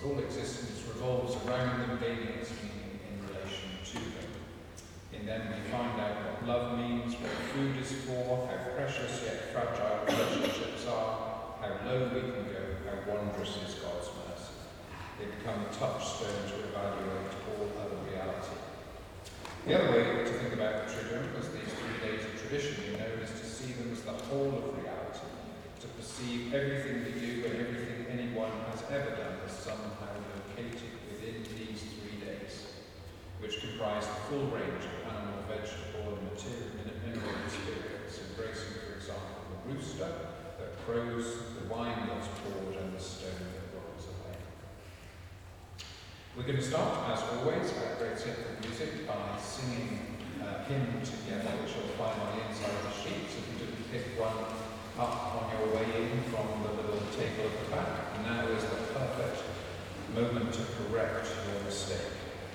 whole existence revolves around them, gaining its meaning in relation to them. In them we find out what love means, what food is for, how precious yet fragile relationships are, how low we can go, how wondrous is God's mercy. They become a touchstone to evaluate all other reality. The other way to think about the Triduum, as these 3 days of tradition we know, is to see them as the whole of reality, to perceive everything we do and everything anyone has ever done as somehow located within these 3 days, which comprise the full range of animal, vegetable, and mineral experience, embracing, for example, the rooster that crows, the wine that's poured, and the stone that rolls away. We're going to start, as always, at Great Symphony Music by singing a hymn together, which you'll find on the inside of the sheets. If you didn't pick one up on your way in from the little table at the back, now is the perfect moment to correct your mistake.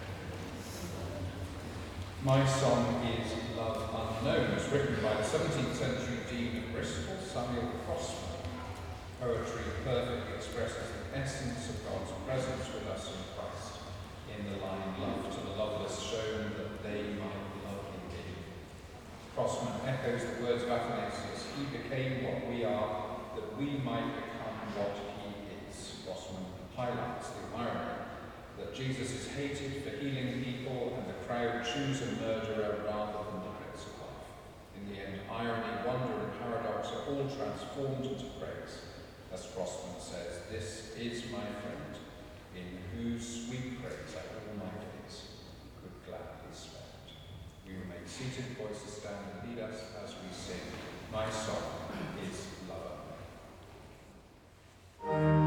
My song is Love Unknown. It was written by the 17th century Dean of Bristol, Samuel Crossman. Poetry perfectly expresses the essence of God's presence with us in Christ. In the line, love to the loveless shown that they might love indeed. Crossman echoes the words of Athanasius. He became what we are, that we might become what he is. Crossman highlights the irony that Jesus is hated for healing people and the crowd choose a murderer rather than the Prince of Life. In the end, irony, wonder and paradox are all transformed into praise. As Crossman says, this is my friend, in whose sweet praise I all my days could gladly spend. We remain seated, voices stand and lead us as we sing, My Song is Love Unknown.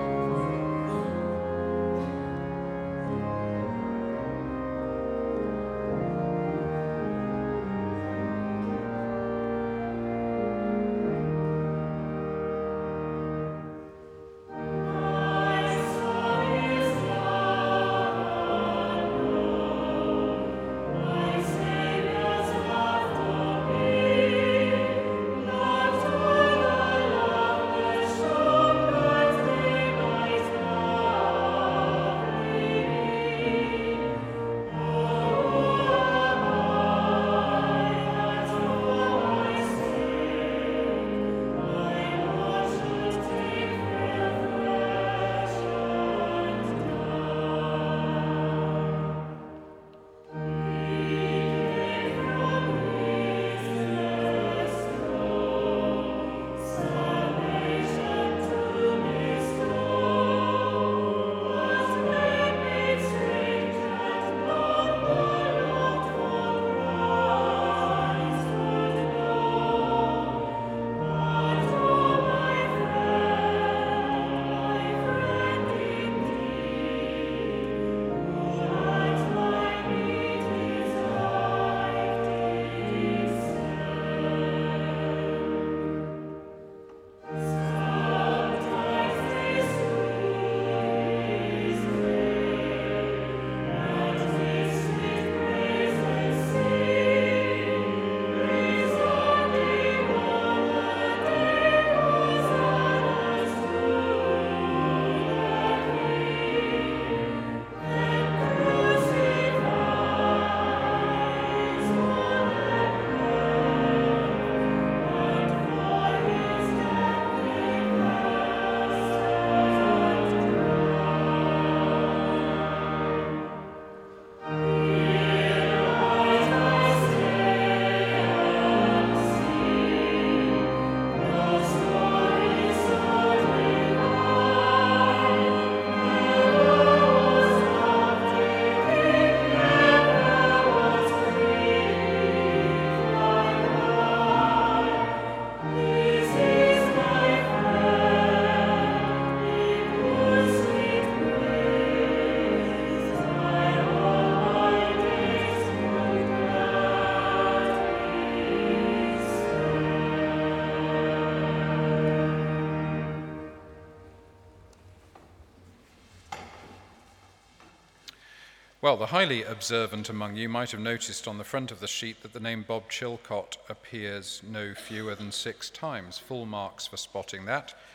Well, the highly observant among you might have noticed on the front of the sheet that the name Bob Chilcott appears no fewer than 6 times. Full marks for spotting that.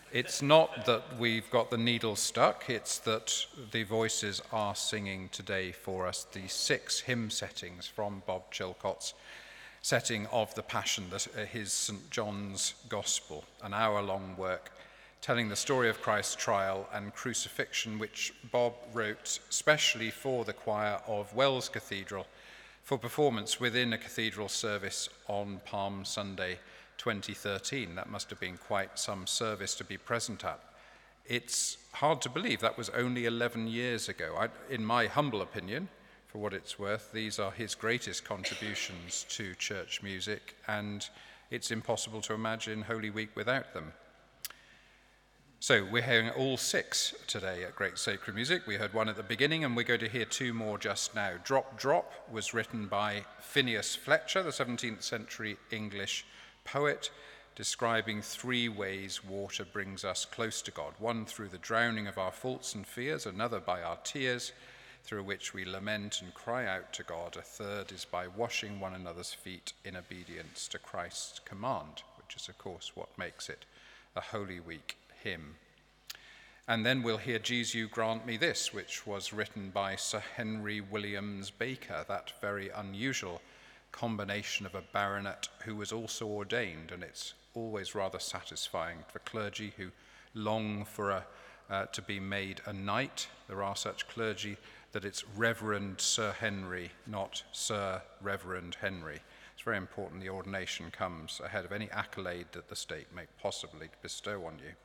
It's not that we've got the needle stuck, it's that the voices are singing today for us the 6 hymn settings from Bob Chilcott's setting of the Passion, his St. John's Gospel, an hour-long work telling the story of Christ's trial and crucifixion, which Bob wrote specially for the choir of Wells Cathedral for performance within a cathedral service on Palm Sunday 2013. That must have been quite some service to be present at. It's hard to believe that was only 11 years ago. In my humble opinion, for what it's worth, these are his greatest contributions to church music, and it's impossible to imagine Holy Week without them. So we're hearing all 6 today at Great Sacred Music. We heard one at the beginning, and we're going to hear 2 more just now. Drop Drop was written by Phineas Fletcher, the 17th century English poet, describing 3 ways water brings us close to God. One through the drowning of our faults and fears, another by our tears, through which we lament and cry out to God. A third is by washing one another's feet in obedience to Christ's command, which is, of course, what makes it a Holy Week hymn. And then we'll hear "Jesu Grant Me This," which was written by Sir Henry Williams Baker, that very unusual combination of a baronet who was also ordained, and it's always rather satisfying for clergy who long for to be made a knight. There are such clergy that it's Reverend Sir Henry, not Sir Reverend Henry. It's very important the ordination comes ahead of any accolade that the state may possibly bestow on you.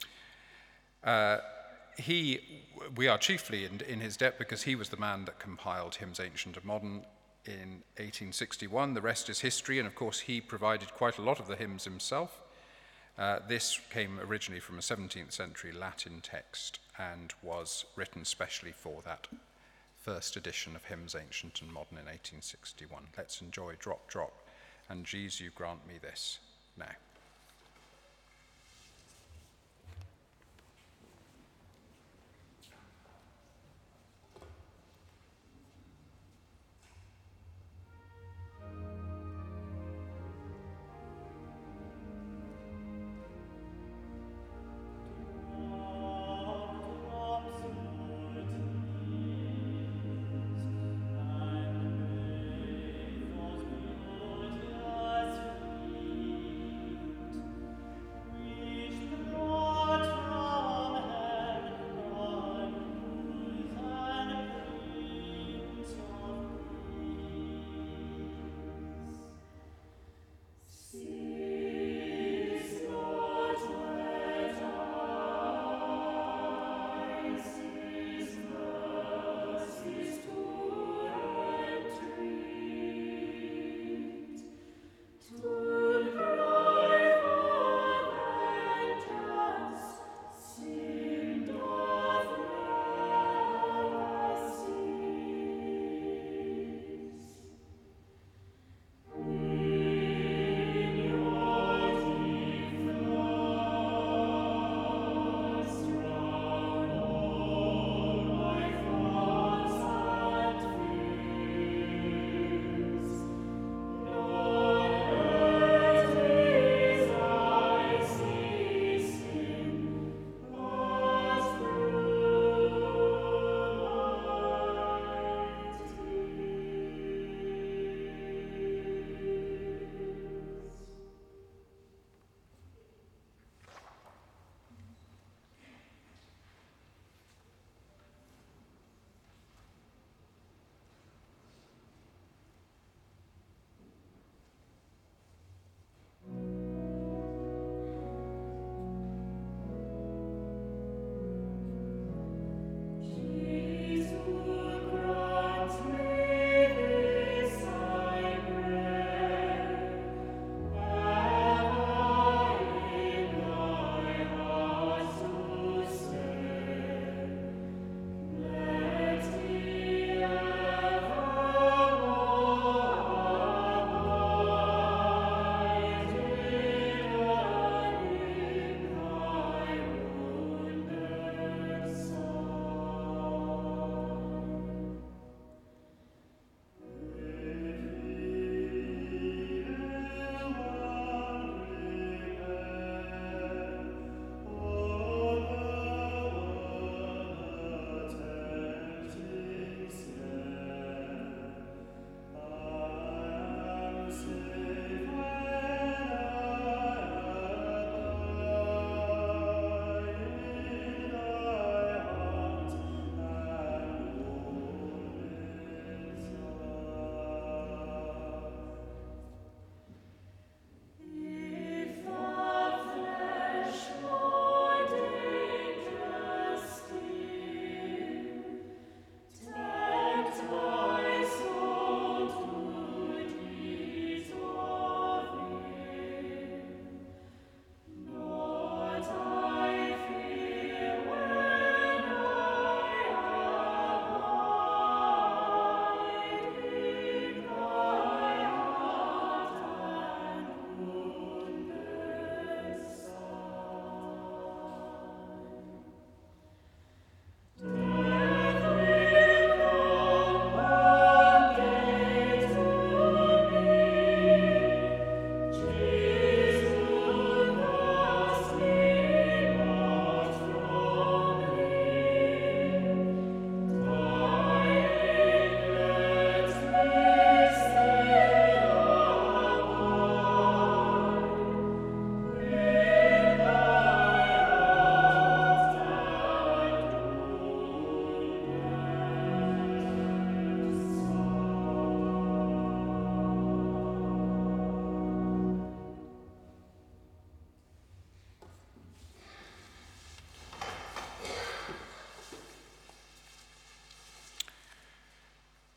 We are chiefly in his debt because he was the man that compiled Hymns Ancient and Modern in 1861. The rest is history, and of course he provided quite a lot of the hymns himself. This came originally from a 17th century Latin text and was written specially for that first edition of Hymns Ancient and Modern in 1861. Let's enjoy Drop Drop and "Jesu Grant Me This" now.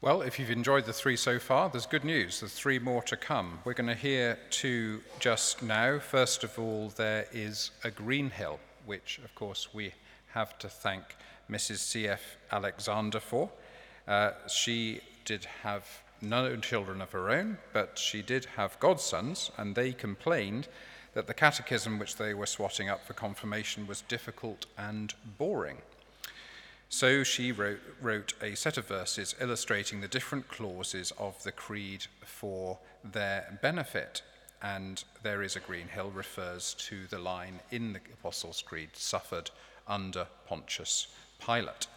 Well, if you've enjoyed the 3 so far, there's good news. There's 3 more to come. We're going to hear 2 just now. First of all, there is a Greenhill, which, of course, we have to thank Mrs. C.F. Alexander for. She did have no children of her own, but she did have godsons, and they complained that the catechism which they were swatting up for confirmation was difficult and boring. So she wrote a set of verses illustrating the different clauses of the creed for their benefit. And there is a Greenhill refers to the line in the Apostles' Creed, suffered under Pontius Pilate.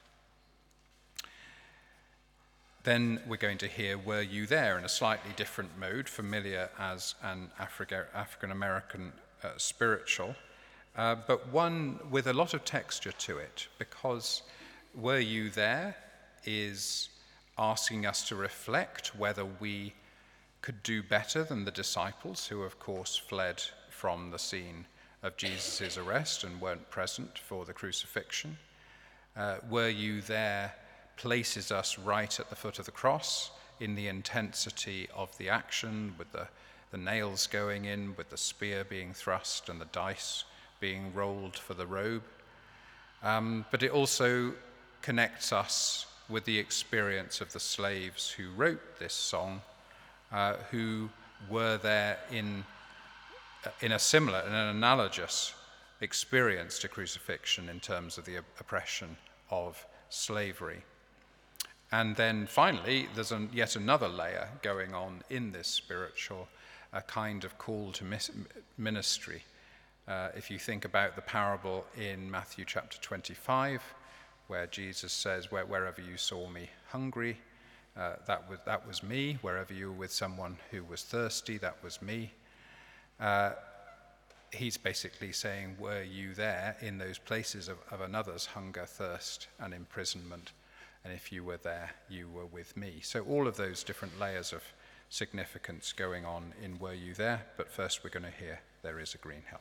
Then we're going to hear Were You There in a slightly different mode, familiar as an African-American spiritual, but one with a lot of texture to it, because Were You There is asking us to reflect whether we could do better than the disciples, who of course fled from the scene of Jesus' arrest and weren't present for the crucifixion. Were You There places us right at the foot of the cross in the intensity of the action, with the nails going in, with the spear being thrust and the dice being rolled for the robe. But it also connects us with the experience of the slaves who wrote this song, who were there in a similar and an analogous experience to crucifixion in terms of the oppression of slavery. And then finally, there's yet another layer going on in this spiritual, a kind of call to ministry. If you think about the parable in Matthew chapter 25, where Jesus says, wherever you saw me hungry, that was me. Wherever you were with someone who was thirsty, that was me. He's basically saying, were you there in those places of another's hunger, thirst, and imprisonment? And if you were there, you were with me. So all of those different layers of significance going on in Were You There? But first we're going to hear There Is a Greenhill.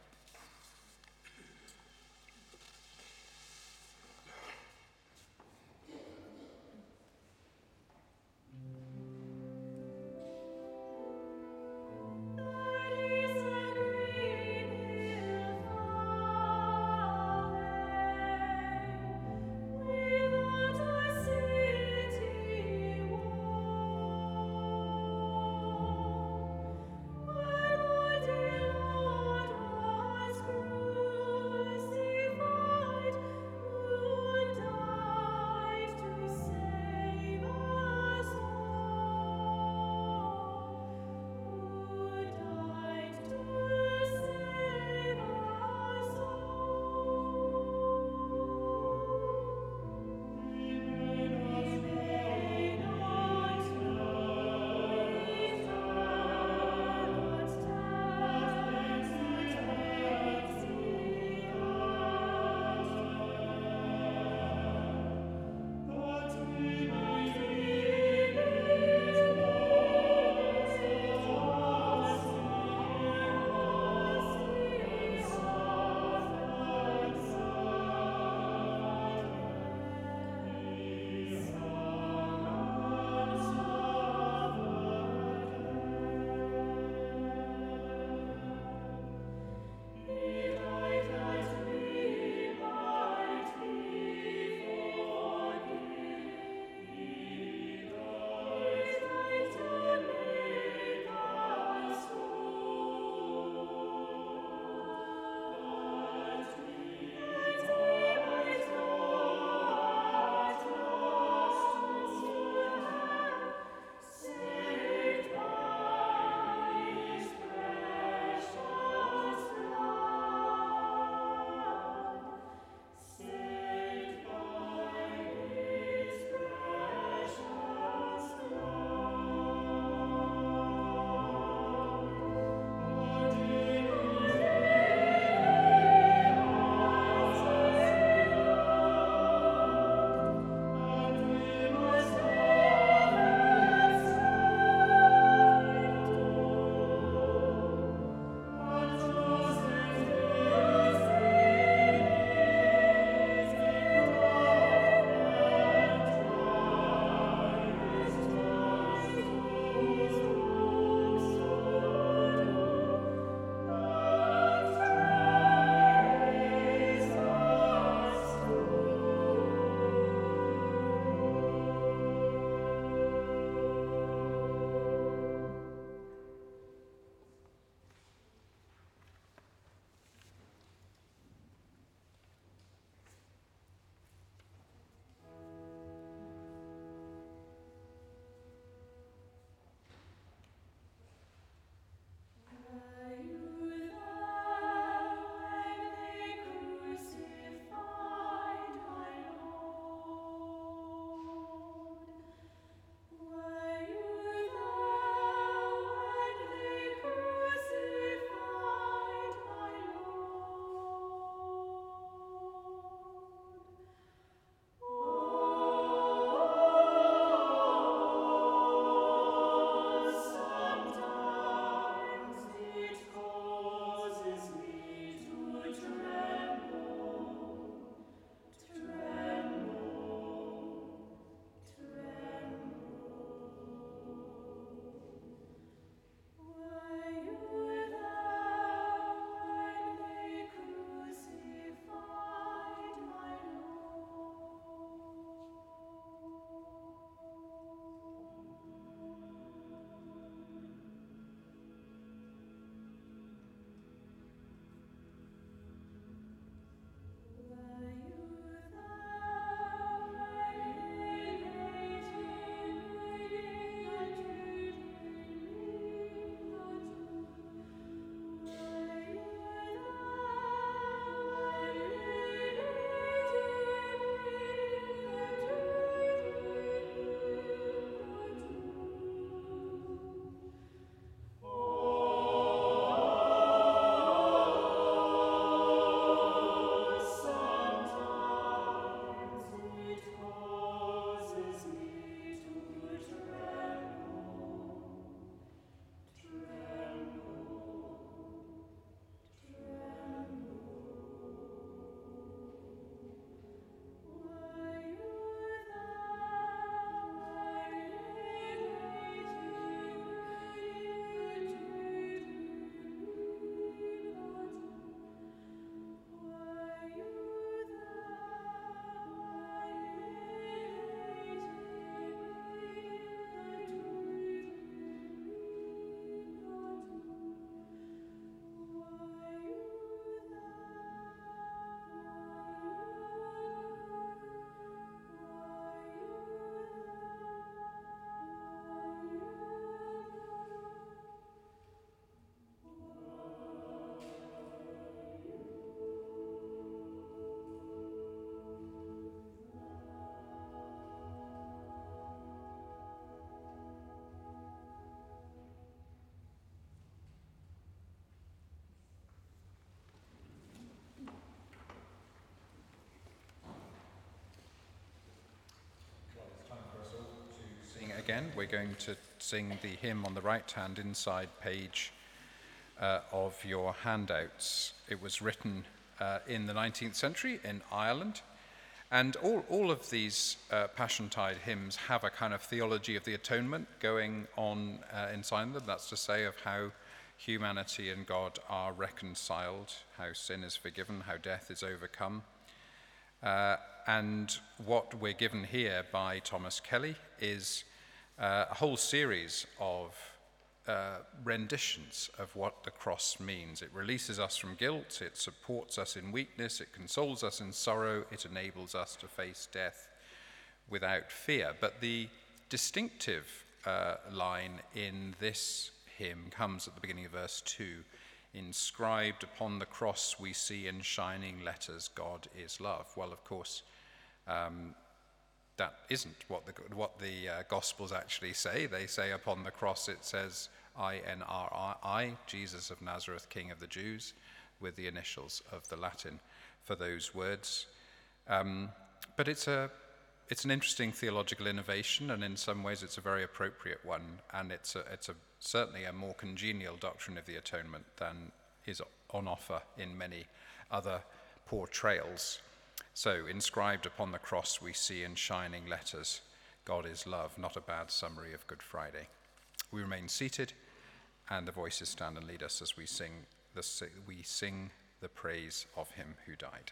again. We're going to sing the hymn on the right-hand inside page of your handouts. It was written in the 19th century in Ireland. And all of these Passiontide hymns have a kind of theology of the atonement going on inside them. That's to say of how humanity and God are reconciled, how sin is forgiven, how death is overcome. And what we're given here by Thomas Kelly is a whole series of renditions of what the cross means. It releases us from guilt, it supports us in weakness, it consoles us in sorrow, it enables us to face death without fear. But the distinctive line in this hymn comes at the beginning of verse 2. Inscribed upon the cross we see in shining letters, God is love. Well, of course, that isn't what the Gospels actually say. They say upon the cross it says I-N-R-I, Jesus of Nazareth, King of the Jews, with the initials of the Latin for those words. But it's an interesting theological innovation, and in some ways it's a very appropriate one, and it's certainly a more congenial doctrine of the atonement than is on offer in many other portrayals. So, inscribed upon the cross we see in shining letters, God is love, not a bad summary of Good Friday. We remain seated, and the voices stand and lead us as we sing the praise of him who died.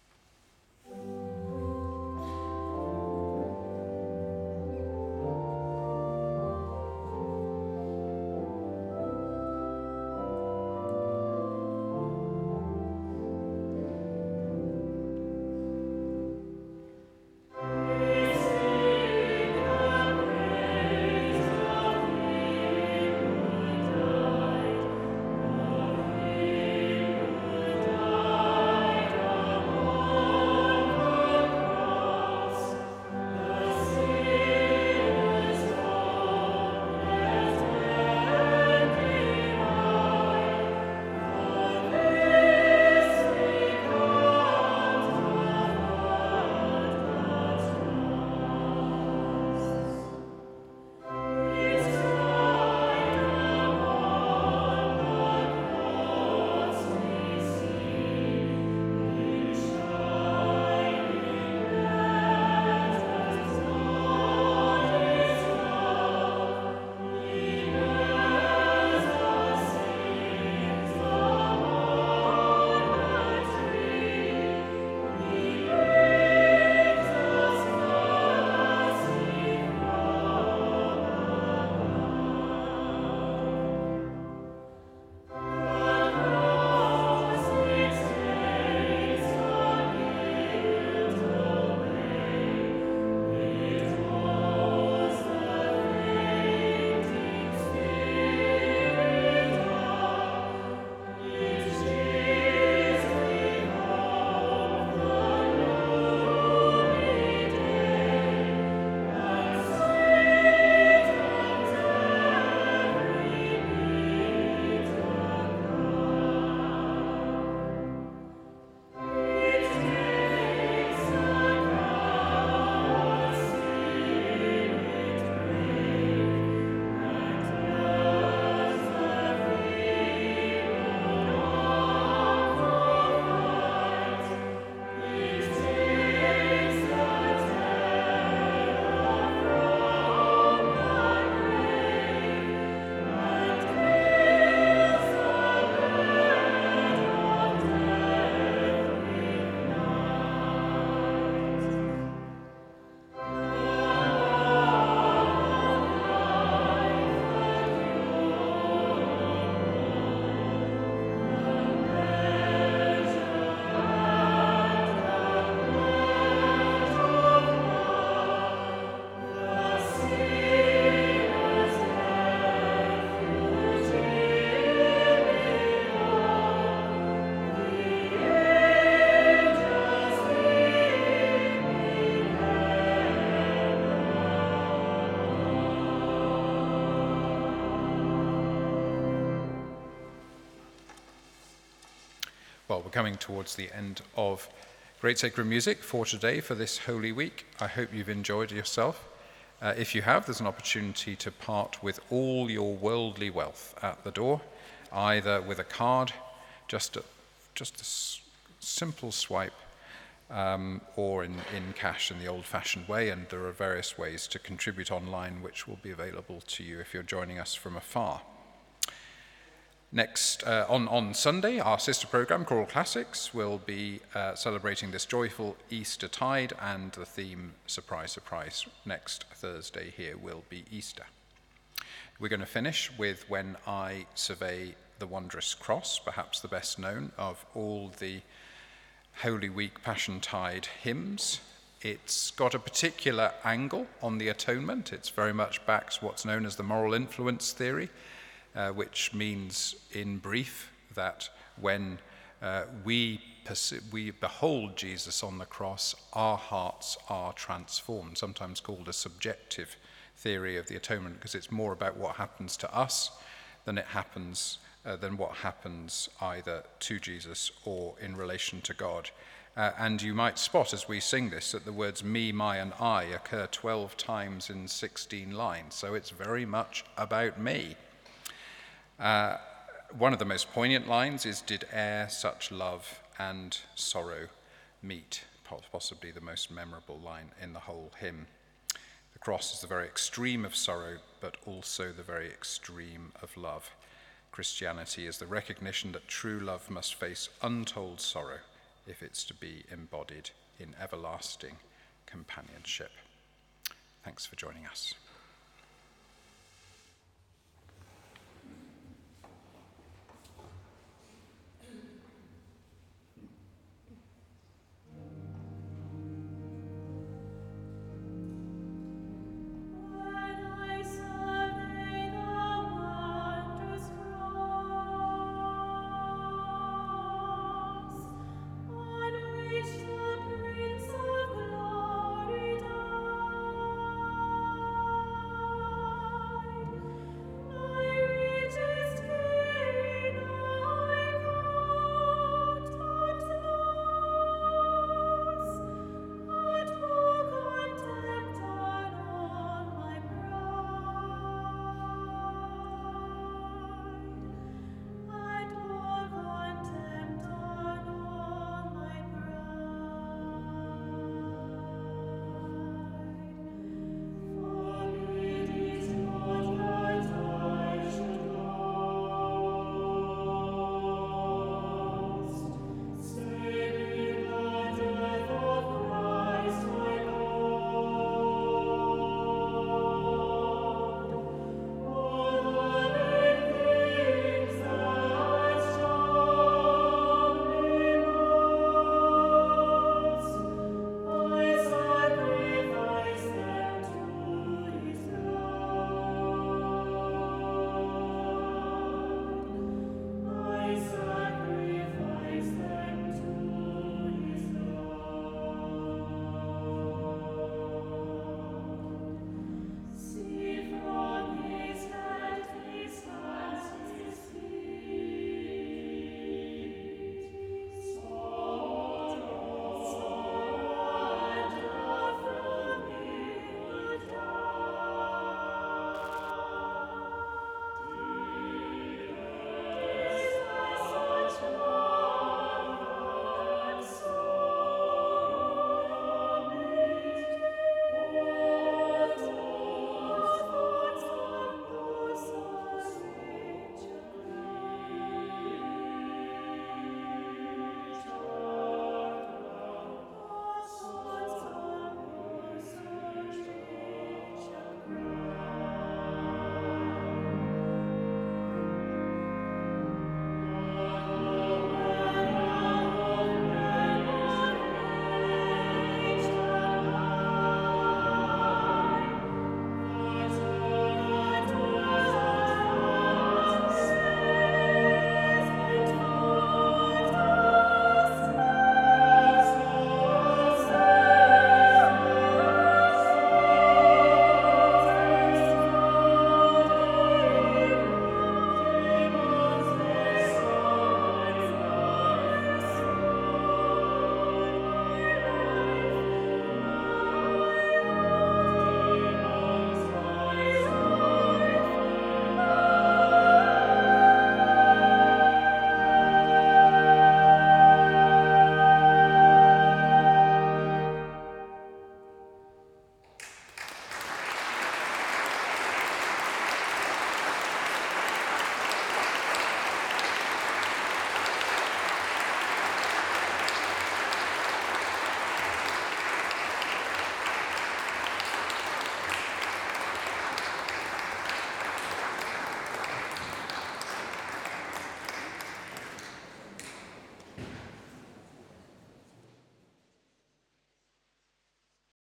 Well, we're coming towards the end of Great Sacred Music for today, for this Holy Week. I hope you've enjoyed yourself. If you have, there's an opportunity to part with all your worldly wealth at the door, either with a card, just a simple swipe, or in cash in the old-fashioned way, and there are various ways to contribute online which will be available to you if you're joining us from afar. Next, on Sunday, our sister program, Choral Classics, will be celebrating this joyful Easter tide, and the theme, surprise, surprise, next Thursday here will be Easter. We're going to finish with When I Survey the Wondrous Cross, perhaps the best known of all the Holy Week Passiontide hymns. It's got a particular angle on the atonement. It's very much backs what's known as the moral influence theory, which means, in brief, that when we behold Jesus on the cross, our hearts are transformed, sometimes called a subjective theory of the atonement, because it's more about what happens to us than what happens either to Jesus or in relation to God. And you might spot as we sing this that the words me, my, and I occur 12 times in 16 lines, so it's very much about me. One of the most poignant lines is, did e'er such love and sorrow meet? Possibly the most memorable line in the whole hymn. The cross is the very extreme of sorrow, but also the very extreme of love. Christianity is the recognition that true love must face untold sorrow if it's to be embodied in everlasting companionship. Thanks for joining us.